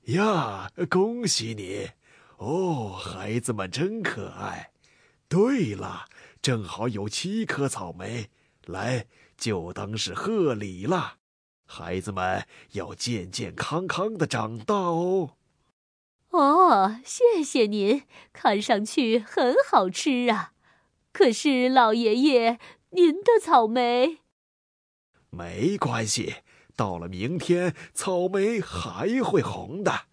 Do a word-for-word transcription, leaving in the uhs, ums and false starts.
呀，恭喜你！哦，孩子们真可爱。对了，正好有七颗草莓，来，就当是贺礼了。孩子们要健健康康的长大哦。 哦，谢谢您，看上去很好吃啊。可是老爷爷，您的草莓…… 没关系，到了明天，草莓还会红的。